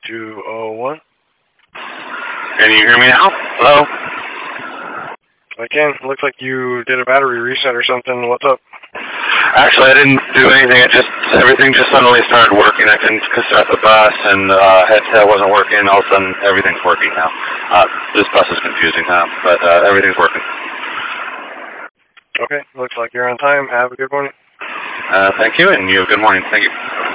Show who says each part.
Speaker 1: 201.
Speaker 2: Can you hear me now? Hello?
Speaker 1: I can. Looks like you did a battery reset or something. What's up?
Speaker 2: Actually, I didn't do anything. Everything just suddenly started working. I couldn't start the bus, and headset wasn't working. All of a sudden, everything's working now. This bus is confusing, but everything's working.
Speaker 1: Okay. Looks like you're on time. Have a good morning.
Speaker 2: Thank you, and you have a good morning. Thank you.